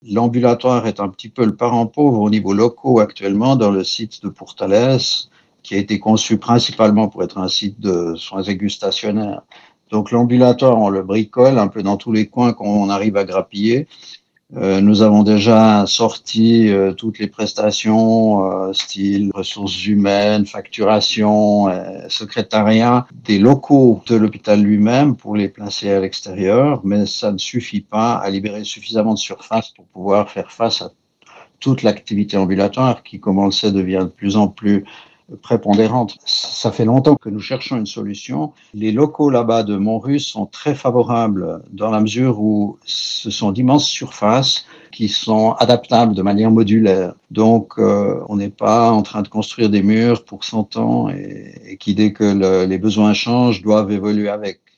L'ambulatoire est un petit peu le parent pauvre au niveau locaux actuellement dans le site de Pourtalès, qui a été conçu principalement pour être un site de soins aigus stationnaires. Donc l'ambulatoire, on le bricole un peu dans tous les coins qu'on arrive à grappiller. Nous avons déjà sorti toutes les prestations, style ressources humaines, facturation, secrétariat, des locaux de l'hôpital lui-même pour les placer à l'extérieur, mais ça ne suffit pas à libérer suffisamment de surface pour pouvoir faire face à toute l'activité ambulatoire qui, comme on le sait, devient de plus en plus prépondérante. Ça fait longtemps que nous cherchons une solution. Les locaux là-bas de Montrusse sont très favorables dans la mesure où ce sont d'immenses surfaces qui sont adaptables de manière modulaire. Donc, on n'est pas en train de construire des murs pour 100 ans et qui, dès que les besoins changent, doivent évoluer avec.